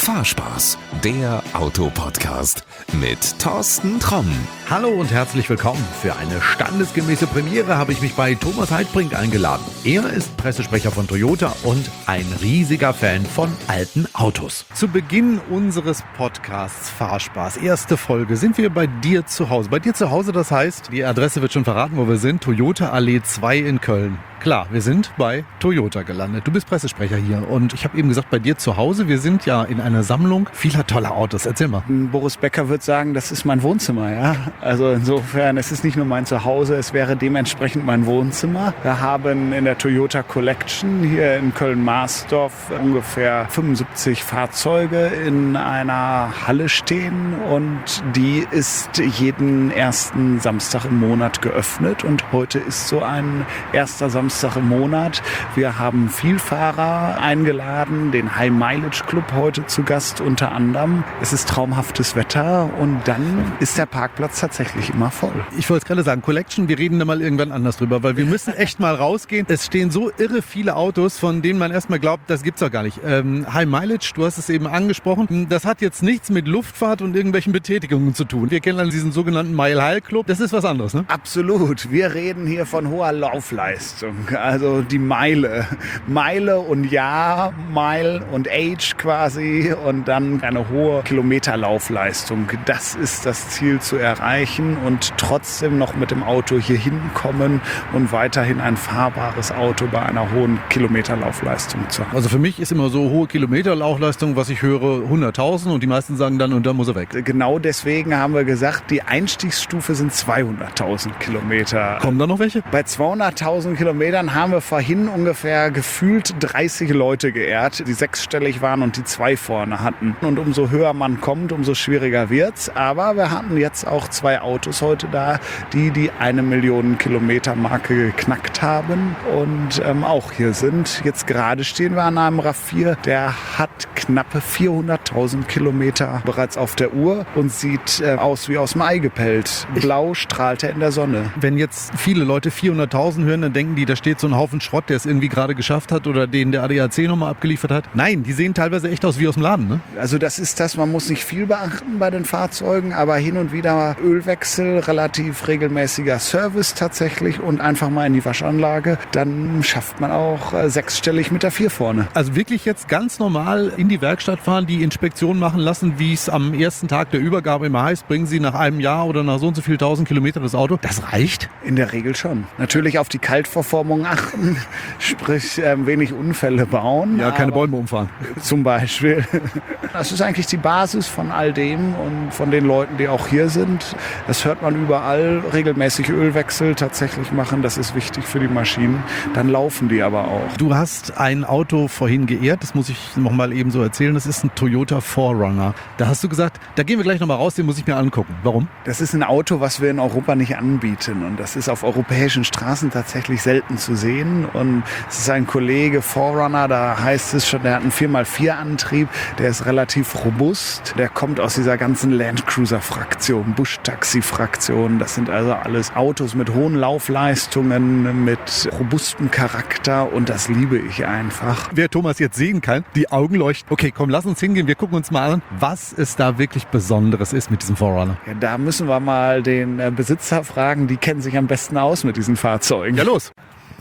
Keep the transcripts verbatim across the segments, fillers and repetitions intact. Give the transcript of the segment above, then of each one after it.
Fahrspaß, der Autopodcast mit Thorsten Tromm. Hallo und herzlich willkommen. Für eine standesgemäße Premiere habe ich mich bei Thomas Heidbrink eingeladen. Er ist Pressesprecher von Toyota und ein riesiger Fan von alten Autos. Zu Beginn unseres Podcasts Fahrspaß, erste Folge, sind wir bei dir zu Hause. Bei dir zu Hause, das heißt, die Adresse wird schon verraten, wo wir sind, Toyota Allee zwei in Köln. Klar, wir sind bei Toyota gelandet. Du bist Pressesprecher hier und ich habe eben gesagt, bei dir zu Hause, wir sind ja in einer Sammlung vieler toller Autos. Erzähl mal. Boris Becker wird sagen, das ist mein Wohnzimmer, ja. Also insofern, es ist nicht nur mein Zuhause, es wäre dementsprechend mein Wohnzimmer. Wir haben in der Toyota Collection hier in Köln-Marsdorf ungefähr fünfundsiebzig Fahrzeuge in einer Halle stehen und die ist jeden ersten Samstag im Monat geöffnet und heute ist so ein erster Samstag im Monat. Wir haben Vielfahrer eingeladen, den High Mileage Club heute zu Gast unter anderem. Es ist traumhaftes Wetter und dann ist der Parkplatz tatsächlich immer voll. Ich wollte es gerade sagen, Collection, wir reden da mal irgendwann anders drüber, weil wir müssen echt mal rausgehen. Es stehen so irre viele Autos, von denen man erstmal glaubt, das gibt's doch gar nicht. Ähm, High Mileage, du hast es eben angesprochen, das hat jetzt nichts mit Luftfahrt und irgendwelchen Betätigungen zu tun. Wir kennen dann diesen sogenannten Mile High Club, das ist was anderes, ne? Absolut. Wir reden hier von hoher Laufleistung. Also die Meile. Meile und Jahr, Mile und Age quasi und dann eine hohe Kilometerlaufleistung. Das ist das Ziel zu erreichen und trotzdem noch mit dem Auto hier hinkommen und weiterhin ein fahrbares Auto bei einer hohen Kilometerlaufleistung zu haben. Also für mich ist immer so hohe Kilometerlaufleistung, was ich höre, hunderttausend und die meisten sagen dann, und dann muss er weg. Genau deswegen haben wir gesagt, die Einstiegsstufe sind zweihunderttausend Kilometer. Kommen da noch welche? Bei zweihunderttausend Kilometern haben wir vorhin ungefähr gefühlt dreißig Leute geehrt, die sechsstellig waren und die zwei vorne hatten. Und umso höher man kommt, umso schwieriger wird's. Aber wir hatten jetzt auch zwei Autos heute da, die die eine Million Kilometer Marke geknackt haben und ähm, auch hier sind. Jetzt gerade stehen wir an einem RAV vier, der hat knappe vierhunderttausend Kilometer bereits auf der Uhr und sieht äh, aus wie aus dem Ei gepellt. Blau strahlt er in der Sonne. Wenn jetzt viele Leute vierhunderttausend hören, dann denken die, da steht so ein Haufen Schrott, der es irgendwie gerade geschafft hat oder den der A D A C nochmal abgeliefert hat. Nein, die sehen teilweise echt aus wie aus dem Laden, ne? Also das ist das, man muss nicht viel beachten bei den Fahrzeugen, aber hin und wieder Ölwechsel, relativ regelmäßiger Service tatsächlich und einfach mal in die Waschanlage. Dann schafft man auch äh, sechsstellig mit der vier vorne. Also wirklich jetzt ganz normal in die Werkstatt fahren, die Inspektion machen lassen, wie es am ersten Tag der Übergabe immer heißt, bringen Sie nach einem Jahr oder nach so und so viel tausend Kilometer das Auto. Das reicht? In der Regel schon. Natürlich auf die Kaltverformung achten, sprich äh, wenig Unfälle bauen. Ja, keine Bäume umfahren. Zum Beispiel. Das ist eigentlich die Basis von all dem und von den Leuten, die auch hier sind. Das hört man überall. Regelmäßig Ölwechsel tatsächlich machen, das ist wichtig für die Maschinen. Dann laufen die aber auch. Du hast ein Auto vorhin geehrt, das muss ich noch mal eben so erzählen. Das ist ein Toyota vier Runner. Da hast du gesagt, da gehen wir gleich noch mal raus, den muss ich mir angucken. Warum? Das ist ein Auto, was wir in Europa nicht anbieten und das ist auf europäischen Straßen tatsächlich selten zu sehen. Und es ist ein Kollege vier Runner, da heißt es schon, der hat einen vier mal vier Antrieb, der ist relativ robust. Der kommt aus dieser ganzen Landcruiser-Fraktion, Busch-Taxi-Fraktion. Das sind also alles Autos mit hohen Laufleistungen, mit robustem Charakter und das liebe ich einfach. Wer Thomas jetzt sehen kann, die Augen leuchten. Okay, komm, lass uns hingehen, wir gucken uns mal an, was es da wirklich Besonderes ist mit diesem vier Runner. Ja, da müssen wir mal den Besitzer fragen, die kennen sich am besten aus mit diesen Fahrzeugen. Ja, los!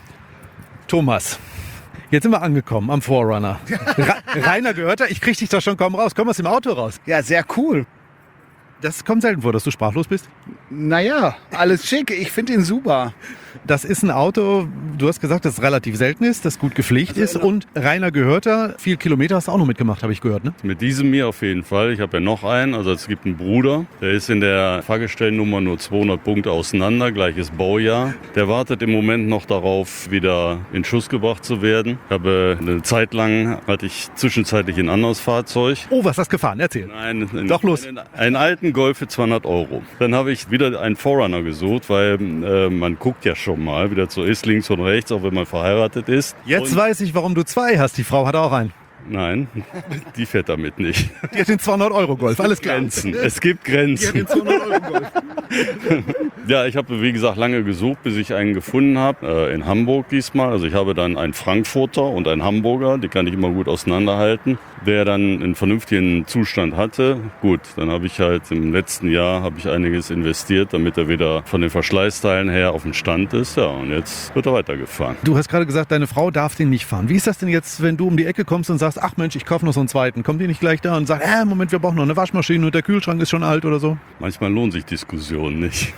Thomas, jetzt sind wir angekommen am vier Runner. Ra- Rainer Gehörter, ich krieg dich doch schon kaum raus. Komm aus dem Auto raus. Ja, sehr cool. Das kommt selten vor, dass du sprachlos bist. Naja, alles schick. Ich finde ihn super. Das ist ein Auto, du hast gesagt, dass es relativ selten ist, das gut gepflegt ist und Rainer Gehörter, viel Kilometer hast du auch noch mitgemacht, habe ich gehört, ne? Mit diesem hier auf jeden Fall. Ich habe ja noch einen, also es gibt einen Bruder, der ist in der Fahrgestellnummer nur zweihundert Punkte auseinander, gleiches Baujahr. Der wartet im Moment noch darauf, wieder in Schuss gebracht zu werden. Ich habe eine Zeit lang, hatte ich zwischenzeitlich ein anderes Fahrzeug. Oh, was hast du gefahren? Erzähl. Nein, einen, Doch, los. Einen, einen alten Golf für zweihundert Euro. Dann habe ich wieder einen vier Runner gesucht, weil äh, man guckt ja schon mal, wie das so ist, links und rechts, auch wenn man verheiratet ist. Jetzt und weiß ich, warum du zwei hast. Die Frau hat auch einen. Nein, die fährt damit nicht. Die hat den zweihundert Euro Golf, alles klar. Grenzen. Es gibt Grenzen. Die hat den zweihundert Euro Golf. Ja, ich habe, wie gesagt, lange gesucht, bis ich einen gefunden habe. Äh, in Hamburg diesmal. Also ich habe dann einen Frankfurter und einen Hamburger. Die kann ich immer gut auseinanderhalten. Der dann einen vernünftigen Zustand hatte. Gut, dann habe ich halt im letzten Jahr habe ich einiges investiert, damit er wieder von den Verschleißteilen her auf dem Stand ist. Ja, und jetzt wird er weitergefahren. Du hast gerade gesagt, deine Frau darf den nicht fahren. Wie ist das denn jetzt, wenn du um die Ecke kommst und sagst, ach Mensch, ich kaufe noch so einen zweiten? Kommt die nicht gleich da und sagt, äh, Moment, wir brauchen noch eine Waschmaschine und der Kühlschrank ist schon alt oder so? Manchmal lohnen sich Diskussionen nicht.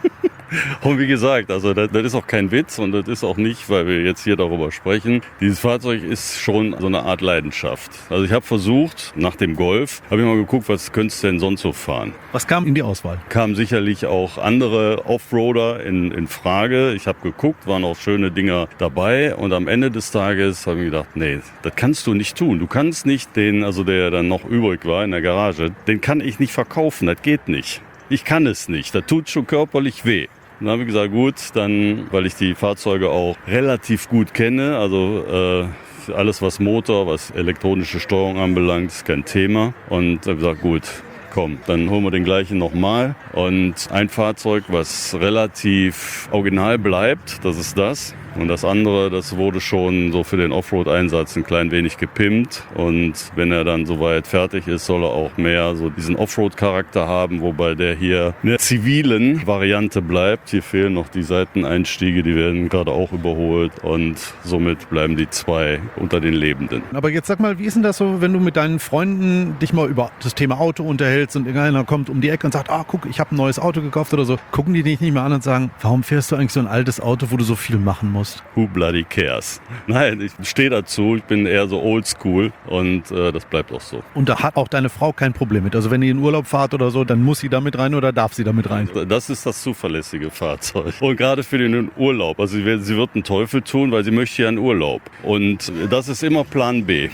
Und wie gesagt, also das, das ist auch kein Witz und das ist auch nicht, weil wir jetzt hier darüber sprechen. Dieses Fahrzeug ist schon so eine Art Leidenschaft. Also ich habe versucht, nach dem Golf, habe ich mal geguckt, was könntest du denn sonst so fahren? Was kam in die Auswahl? Kamen sicherlich auch andere Offroader in, in Frage. Ich habe geguckt, waren auch schöne Dinger dabei und am Ende des Tages habe ich gedacht, nee, das kannst du nicht tun. Du kannst nicht den, also der dann noch übrig war in der Garage, den kann ich nicht verkaufen, das geht nicht. Ich kann es nicht, das tut schon körperlich weh. Dann habe ich gesagt, gut, dann, weil ich die Fahrzeuge auch relativ gut kenne, also äh, alles was Motor, was elektronische Steuerung anbelangt, ist kein Thema. Und habe gesagt, gut, komm, dann holen wir den gleichen nochmal. Und ein Fahrzeug, was relativ original bleibt, das ist das. Und das andere, das wurde schon so für den Offroad-Einsatz ein klein wenig gepimpt. Und wenn er dann soweit fertig ist, soll er auch mehr so diesen Offroad-Charakter haben, wobei der hier in der zivilen Variante bleibt. Hier fehlen noch die Seiteneinstiege, die werden gerade auch überholt. Und somit bleiben die zwei unter den Lebenden. Aber jetzt sag mal, wie ist denn das so, wenn du mit deinen Freunden dich mal über das Thema Auto unterhältst und irgendeiner kommt um die Ecke und sagt, ah, guck, ich habe ein neues Auto gekauft oder so. Gucken die dich nicht mehr an und sagen, warum fährst du eigentlich so ein altes Auto, wo du so viel machen musst? Who bloody cares? Nein, ich stehe dazu. Ich bin eher so oldschool und äh, das bleibt auch so. Und da hat auch deine Frau kein Problem mit? Also wenn ihr in Urlaub fahrt oder so, dann muss sie da mit rein oder darf sie da mit rein? Das ist das zuverlässige Fahrzeug. Und gerade für den Urlaub. Also sie wird, sie wird einen Teufel tun, weil sie möchte ja in Urlaub. Und das ist immer Plan B.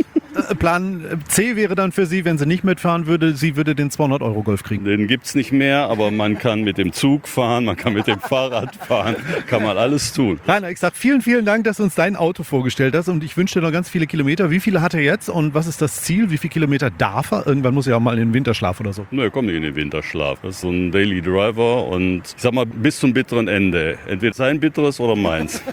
Plan C wäre dann für sie, wenn sie nicht mitfahren würde, sie würde den zweihundert Euro Golf kriegen. Den gibt's nicht mehr, aber man kann mit dem Zug fahren, man kann mit dem Fahrrad fahren, kann man alles tun. Rainer, ich sag vielen, vielen Dank, dass du uns dein Auto vorgestellt hast und ich wünsche dir noch ganz viele Kilometer. Wie viele hat er jetzt und was ist das Ziel? Wie viele Kilometer darf er? Irgendwann muss er ja mal in den Winterschlaf oder so. Nö, er kommt nicht in den Winterschlaf. Das ist so ein Daily Driver und ich sag mal bis zum bitteren Ende. Entweder sein bitteres oder meins.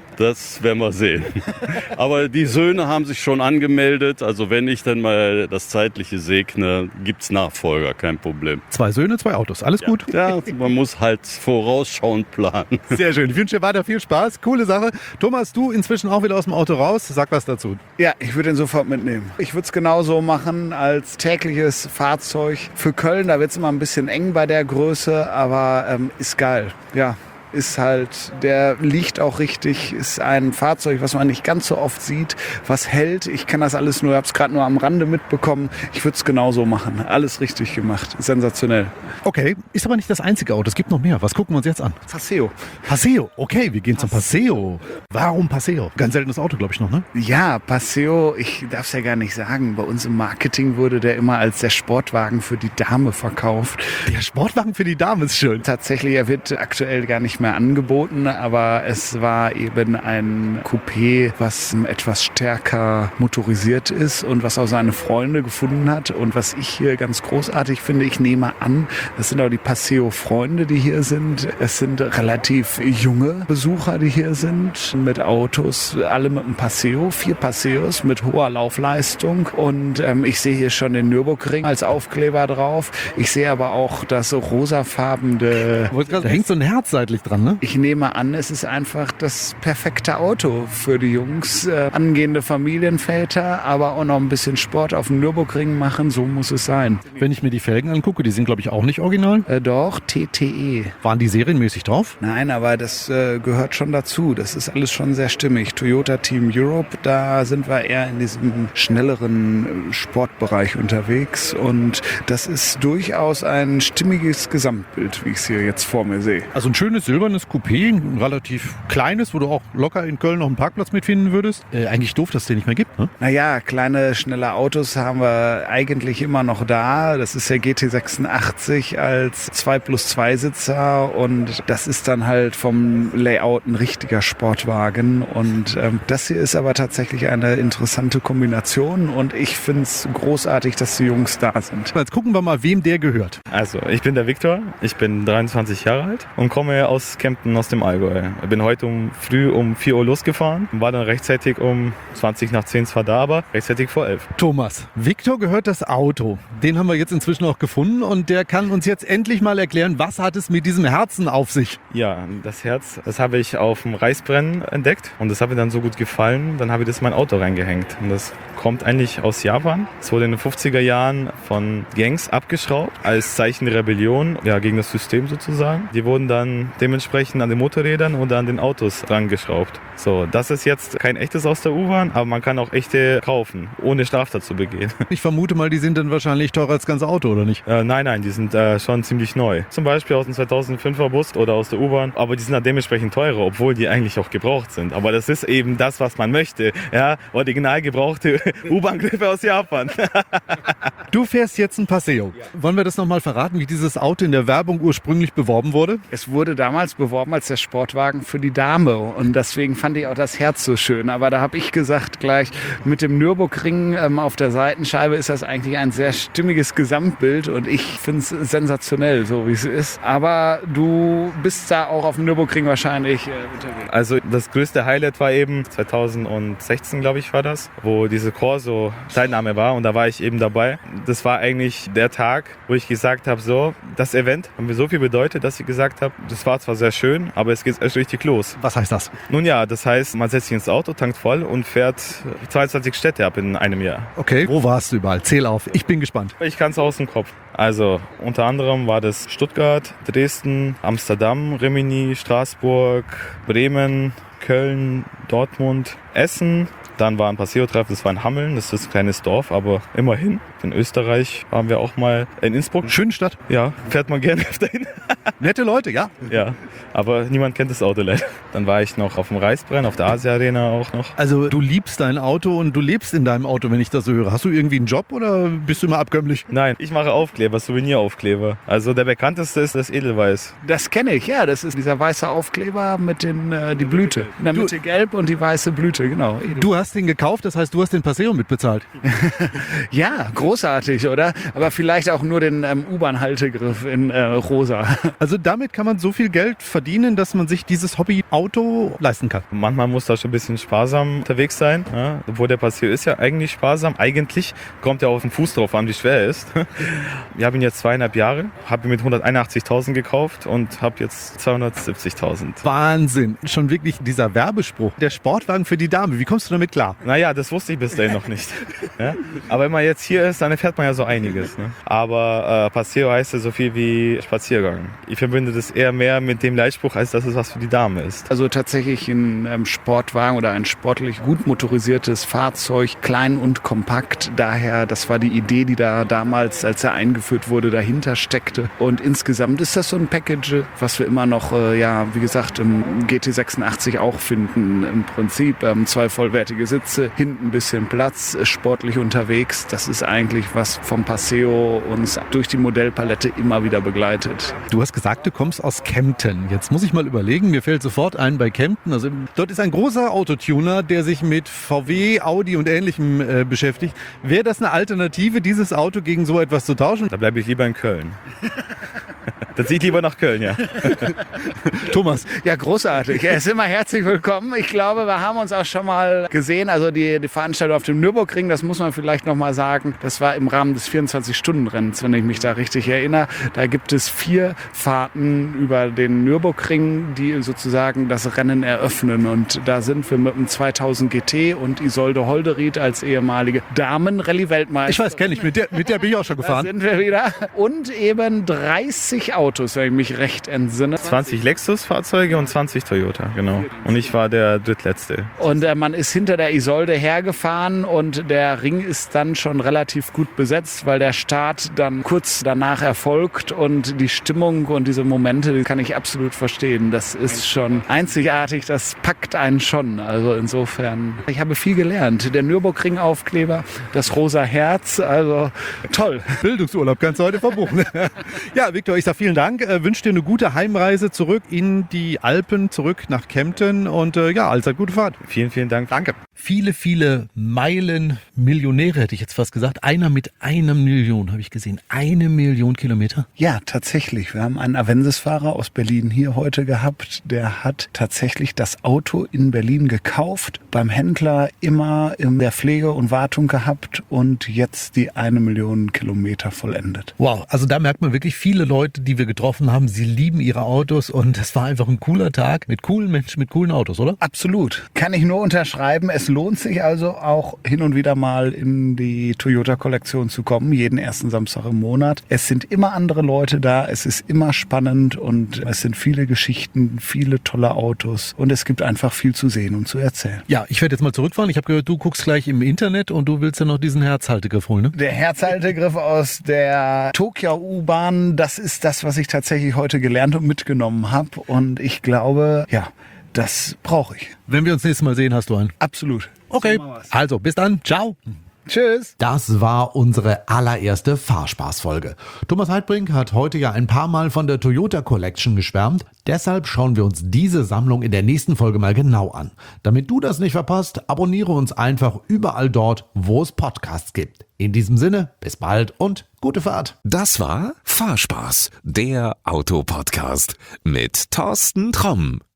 Das werden wir sehen. Aber die Söhne haben sich schon angemeldet, also wenn ich dann mal das Zeitliche segne, gibt's Nachfolger, kein Problem. Zwei Söhne, zwei Autos, alles Ja. gut? Ja, man muss halt vorausschauend planen. Sehr schön, ich wünsche dir weiter viel Spaß, coole Sache. Thomas, du inzwischen auch wieder aus dem Auto raus, sag was dazu. Ja, ich würde ihn sofort mitnehmen. Ich würde es genauso machen als tägliches Fahrzeug für Köln. Da wird es immer ein bisschen eng bei der Größe, aber ähm, ist geil. Ja. Ist halt, der liegt auch richtig, ist ein Fahrzeug, was man nicht ganz so oft sieht, was hält. Ich kann das alles nur, ich habe es gerade nur am Rande mitbekommen. Ich würde es genauso machen. Alles richtig gemacht. Sensationell. Okay, ist aber nicht das einzige Auto, es gibt noch mehr. Was gucken wir uns jetzt an? Paseo. Paseo, okay, wir gehen zum Paseo. Warum Paseo? Ganz seltenes Auto, glaube ich noch, ne? Ja, Paseo, ich darf es ja gar nicht sagen. Bei uns im Marketing wurde der immer als der Sportwagen für die Dame verkauft. Der Sportwagen für die Dame ist schön. Tatsächlich, er wird aktuell gar nicht mehr angeboten, aber es war eben ein Coupé, was etwas stärker motorisiert ist und was auch seine Freunde gefunden hat. Und was ich hier ganz großartig finde, ich nehme an, das sind auch die Paseo-Freunde, die hier sind. Es sind relativ junge Besucher, die hier sind, mit Autos, alle mit einem Paseo, vier Paseos mit hoher Laufleistung. Und ähm, ich sehe hier schon den Nürburgring als Aufkleber drauf. Ich sehe aber auch das rosafarbene... Da hängt so ein Herz seitlich dran, ne? Ich nehme an, es ist einfach das perfekte Auto für die Jungs. Äh, angehende Familienväter, aber auch noch ein bisschen Sport auf dem Nürburgring machen, so muss es sein. Wenn ich mir die Felgen angucke, die sind, glaube ich, auch nicht original. Äh, doch, T T E. Waren die serienmäßig drauf? Nein, aber das äh, gehört schon dazu. Das ist alles schon sehr stimmig. Toyota Team Europe, da sind wir eher in diesem schnelleren Sportbereich unterwegs. Und das ist durchaus ein stimmiges Gesamtbild, wie ich es hier jetzt vor mir sehe. Also ein schönes Silber silbernes Coupé, ein relativ kleines, wo du auch locker in Köln noch einen Parkplatz mitfinden würdest. Äh, eigentlich doof, dass es den nicht mehr gibt, ne? Naja, kleine, schnelle Autos haben wir eigentlich immer noch da. Das ist der G T sechsundachtzig als zwei plus zwei Sitzer und das ist dann halt vom Layout ein richtiger Sportwagen. Und ähm, das hier ist aber tatsächlich eine interessante Kombination und ich finde es großartig, dass die Jungs da sind. Jetzt gucken wir mal, wem der gehört. Also, ich bin der Viktor, ich bin dreiundzwanzig Jahre alt und komme aus Kempten aus dem Allgäu. Ich bin heute um früh um vier Uhr losgefahren und war dann rechtzeitig um zwanzig nach zehn zwar da, aber rechtzeitig vor elf. Thomas, Viktor gehört das Auto. Den haben wir jetzt inzwischen auch gefunden und der kann uns jetzt endlich mal erklären, was hat es mit diesem Herzen auf sich? Ja, das Herz, das habe ich auf dem Reisbrennen entdeckt und das hat mir dann so gut gefallen, dann habe ich das in mein Auto reingehängt. Und das kommt eigentlich aus Japan. Es wurde in den fünfziger Jahren von Gangs abgeschraubt, als Zeichen der Rebellion, ja, gegen das System sozusagen. Die wurden dann dementsprechend an den Motorrädern oder an den Autos dran geschraubt. So, das ist jetzt kein echtes aus der U-Bahn, aber man kann auch echte kaufen, ohne Straftat zu begehen. Ich vermute mal, die sind dann wahrscheinlich teurer als das ganze Auto, oder nicht? Äh, nein, nein, die sind äh, schon ziemlich neu. Zum Beispiel aus dem zweitausendfünfer Bus oder aus der U-Bahn, aber die sind dann dementsprechend teurer, obwohl die eigentlich auch gebraucht sind. Aber das ist eben das, was man möchte. Ja, original gebrauchte U-Bahn-Griffe aus Japan. Du fährst jetzt ein Paseo. Wollen wir das nochmal verraten, wie dieses Auto in der Werbung ursprünglich beworben wurde? Es wurde damals beworben als der Sportwagen für die Dame und deswegen fand ich auch das Herz so schön. Aber da habe ich gesagt gleich, mit dem Nürburgring ähm, auf der Seitenscheibe ist das eigentlich ein sehr stimmiges Gesamtbild und ich finde es sensationell, so wie es ist. Aber du bist da auch auf dem Nürburgring wahrscheinlich äh, unterwegs. Also das größte Highlight war eben zweitausendsechzehn, glaube ich, war das, wo diese Corso-Teilnahme war und da war ich eben dabei. Das war eigentlich der Tag, wo ich gesagt habe, so, das Event hat mir so viel bedeutet, dass ich gesagt habe, das war zwar sehr schön, aber es geht erst richtig los. Was heißt das? Nun ja, das heißt, man setzt sich ins Auto, tankt voll und fährt zweiundzwanzig Städte ab in einem Jahr. Okay, wo warst du überall? Zähl auf, ich bin gespannt. Ich kann es aus dem Kopf. Also unter anderem war das Stuttgart, Dresden, Amsterdam, Rimini, Straßburg, Bremen, Köln, Dortmund, Essen. Dann war ein Paseo-Treffen, das war in Hameln, das ist ein kleines Dorf, aber immerhin. In Österreich waren wir auch mal in Innsbruck. Schöne Stadt. Ja, fährt man gerne öfter hin. Nette Leute, ja. Ja, aber niemand kennt das Auto leider. Dann war ich noch auf dem Reisbrenn, auf der Asia-Arena auch noch. Also du liebst dein Auto und du lebst in deinem Auto, wenn ich das so höre. Hast du irgendwie einen Job oder bist du immer abkömmlich? Nein, ich mache Aufkleber, Souveniraufkleber. Also der bekannteste ist das Edelweiß. Das kenne ich, ja. Das ist dieser weiße Aufkleber mit den, äh, die Blüte. In der Mitte gelb und die weiße Blüte, genau. Du hast den gekauft, das heißt, du hast den Paseo mitbezahlt. Ja, großartig, oder? Aber vielleicht auch nur den ähm, U-Bahn-Haltegriff in äh, rosa. Also damit kann man so viel Geld verdienen, dass man sich dieses Hobby-Auto leisten kann. Manchmal muss da schon ein bisschen sparsam unterwegs sein. Ja? Obwohl der Paseo ist ja eigentlich sparsam. Eigentlich kommt ja auf den Fuß drauf an, wie schwer er ist. Wir haben ihn jetzt zweieinhalb Jahre, habe ihn mit hunderteinundachtzigtausend gekauft und habe jetzt zweihundertsiebzigtausend. Wahnsinn. Schon wirklich dieser Werbespruch. Der Sportwagen für die Dame. Wie kommst du damit klar? Naja, das wusste ich bis dahin noch nicht. Ja? Aber wenn man jetzt hier ist, dann erfährt man ja so einiges. Ne? Aber äh, Paseo heißt ja so viel wie Spaziergang. Ich verbinde das eher mehr mit dem Leitspruch, als dass es was für die Dame ist. Also tatsächlich ein ähm, Sportwagen oder ein sportlich gut motorisiertes Fahrzeug, klein und kompakt. Daher, das war die Idee, die da damals, als er eingeführt wurde, dahinter steckte. Und insgesamt ist das so ein Package, was wir immer noch, äh, ja, wie gesagt, im G T sechsundachtzig auch finden. Im Prinzip ähm, zwei vollwertige Sitze, hinten ein bisschen Platz, sportlich unterwegs. Das ist eigentlich was vom Paseo uns durch die Modellpalette immer wieder begleitet. Du hast gesagt, du kommst aus Kempten. Jetzt muss ich mal überlegen, mir fällt sofort ein bei Kempten. Also dort ist ein großer Autotuner, der sich mit V W, Audi und Ähnlichem äh, beschäftigt. Wäre das eine Alternative, dieses Auto gegen so etwas zu tauschen? Da bleibe ich lieber in Köln. Dann ziehe ich lieber nach Köln, ja. Thomas. Ja, großartig. Er ist immer herzlich willkommen. Ich glaube, wir haben uns auch schon mal gesehen. Also die, die Veranstaltung auf dem Nürburgring, das muss man vielleicht noch mal sagen. Das war im Rahmen des vierundzwanzig-Stunden-Rennens, wenn ich mich da richtig erinnere. Da gibt es vier Fahrten über den Nürburgring, die sozusagen das Rennen eröffnen. Und da sind wir mit dem zweitausend G T und Isolde Holderried als ehemalige Damen-Rallye-Weltmeister. Ich weiß, kenne ich. Mit der, mit der bin ich auch schon gefahren. Da sind wir wieder. Und eben dreißig Autos. Autos, wenn ich mich recht entsinne. zwanzig Lexus-Fahrzeuge und zwanzig Toyota, genau. Und ich war der drittletzte. Und äh, man ist hinter der Isolde hergefahren und der Ring ist dann schon relativ gut besetzt, weil der Start dann kurz danach erfolgt und die Stimmung und diese Momente, die kann ich absolut verstehen. Das ist schon einzigartig, das packt einen schon. Also insofern, ich habe viel gelernt. Der Nürburgring-Aufkleber, das rosa Herz, also toll. Bildungsurlaub kannst du heute verbuchen. Ja, Viktor, ich sage vielen Dank. Äh, wünsche dir eine gute Heimreise zurück in die Alpen, zurück nach Kempten und äh, ja, allzeit gute Fahrt. Vielen, vielen Dank. Danke. Viele, viele Meilen Millionäre, hätte ich jetzt fast gesagt. Einer mit einer Million, habe ich gesehen. Eine Million Kilometer. Ja, tatsächlich. Wir haben einen Avensis-Fahrer aus Berlin hier heute gehabt. Der hat tatsächlich das Auto in Berlin gekauft, beim Händler immer in der Pflege und Wartung gehabt und jetzt die eine Million Kilometer vollendet. Wow, also da merkt man wirklich viele Leute, die wir getroffen haben, sie lieben ihre Autos und es war einfach ein cooler Tag mit coolen Menschen, mit coolen Autos, oder? Absolut. Kann ich nur unterschreiben. Es lohnt sich also auch hin und wieder mal in die Toyota-Kollektion zu kommen, jeden ersten Samstag im Monat. Es sind immer andere Leute da, es ist immer spannend und es sind viele Geschichten, viele tolle Autos und es gibt einfach viel zu sehen und zu erzählen. Ja, ich werde jetzt mal zurückfahren. Ich habe gehört, du guckst gleich im Internet und du willst ja noch diesen Herzhaltegriff holen, ne? Der Herzhaltegriff aus der Tokio-U-Bahn, das ist das, was ich tatsächlich heute gelernt und mitgenommen habe und ich glaube, ja, das brauche ich. Wenn wir uns nächstes Mal sehen, hast du einen. Absolut. Okay, So machen wir's. also bis dann. Ciao. Tschüss. Das war unsere allererste Fahrspaßfolge. Thomas Heidbrink hat heute ja ein paar Mal von der Toyota Collection geschwärmt. Deshalb schauen wir uns diese Sammlung in der nächsten Folge mal genau an. Damit du das nicht verpasst, abonniere uns einfach überall dort, wo es Podcasts gibt. In diesem Sinne, bis bald und gute Fahrt. Das war Fahrspaß, der Autopodcast mit Thorsten Tromm.